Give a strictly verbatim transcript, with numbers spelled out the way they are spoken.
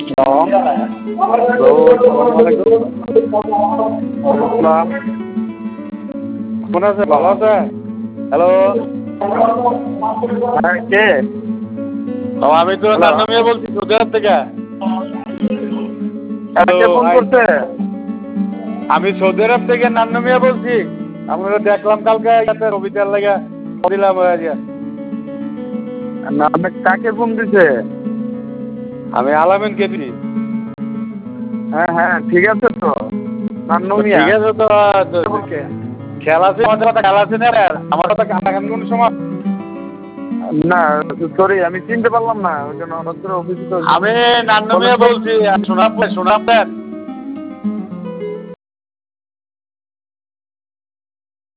Hello, আসসালামু আলাইকুম। আসসালাম। কেমন আছেন? ভালো আছেন? হ্যালো। হ্যাঁ, কে? ও আমি তো হ্যালো। নান্নু মিয়া বলছি সৌদি আরব থেকে। হ্যাঁ, তো কে ফোন আই করছে? আমি সৌদি আরব থেকে নান্নু মিয়া বলছি। আপনারা দেখলাম কালকে ইয়াতে রবিটার লাগা দিলাম হয়ে যায়। না, আপনি কাকে ফোন দিছে? আমি আলামিন কেদি। হ্যাঁ হ্যাঁ, ঠিক আছে তো। নান্নু তো মিয়া। ঠিক আছে তো তো কে- খেলা আছে আমাদের কথা খেলা আছে না রে? আমার কথা কাটাকান কোন সময়? না, সরি, আমি চিনতে পারলাম না। ওই জন্য হঠাৎ করে অফিসে তো আমি নান্নু বলেন মিয়া তো। বলছি। শোনাব শোনাবেন